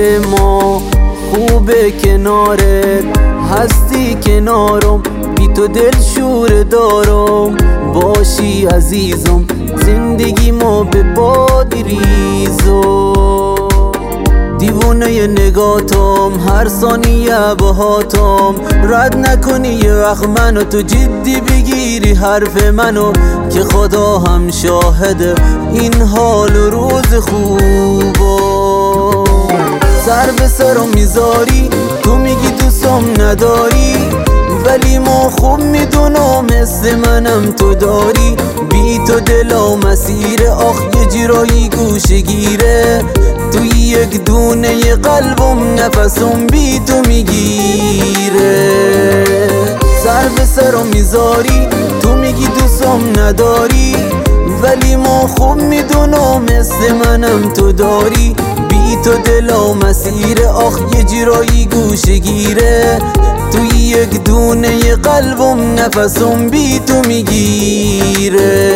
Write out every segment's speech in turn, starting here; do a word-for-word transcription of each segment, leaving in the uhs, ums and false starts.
دل ما خوبه کنارت هستی کنارم، بی تو دل شور دارم. باشی عزیزم زندگی ما به باد ریزم، دیوونه نگاتم هر ثانیه باهاتم. رد نکنی یه وقت منو، تو جدی بگیری حرف منو، که خدا هم شاهده این حال و روز خوبا. سر به سرم میذاری تو میگی دوستم نداری، ولی ما خوب میدونم مثل منم تو داری. بی تو دلا مسیر آخ یه جرایی گوشه گیره، توی یک دونه ی قلبم نفسم بی تو میگیره. سر به سرم میذاری تو میگی دوستم نداری، ولی ما خوب میدونم مثل منم تو داری. بی تو دلا مسیر آخ یه جرایی گوشه گیره، توی یک دونه ی قلبم نفسم بی تو میگیره.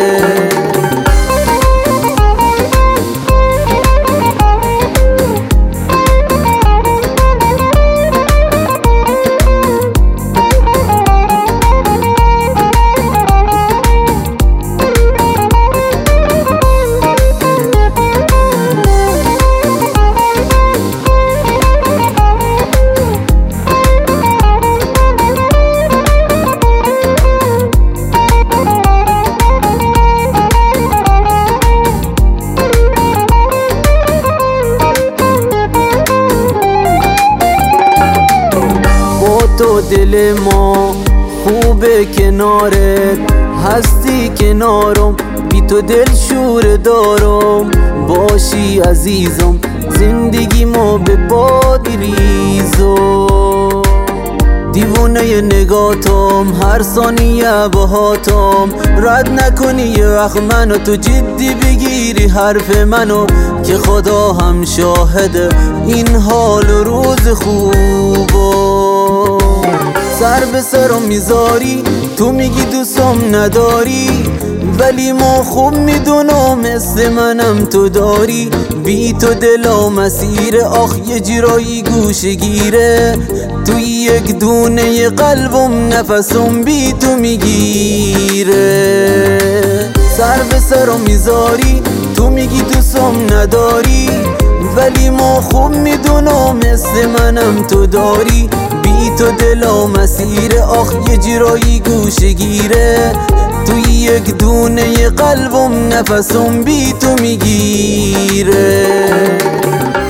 تو دل ما خوبه کنارت هستی کنارم، بی تو دل شور دارم. باشی عزیزم زندگی ما به باد ریزم، دیوونه نگاتم هر ثانیه باهاتم. رد نکنی یه وقت منو، تو جدی بگیری حرف منو، که خدا هم شاهده این حال و روز خوبا. سر به سرم میذاری تو میگی دوستم نداری، ولی ما خوب میدونم مثل منم تو داری. بی تو دلا مسیر آخ یه جرایی گوشه گیره، توی یک دونه ی قلبم نفسم بی تو میگیره. سر به سرم میذاری تو میگی دوستم نداری، ولی ما خوب میدونم مثل منم تو داری. بی تو دلا مسیر آخ یه جرایی گوشه گیره، توی یک دونه ی قلبم نفسم بی تو میگیره.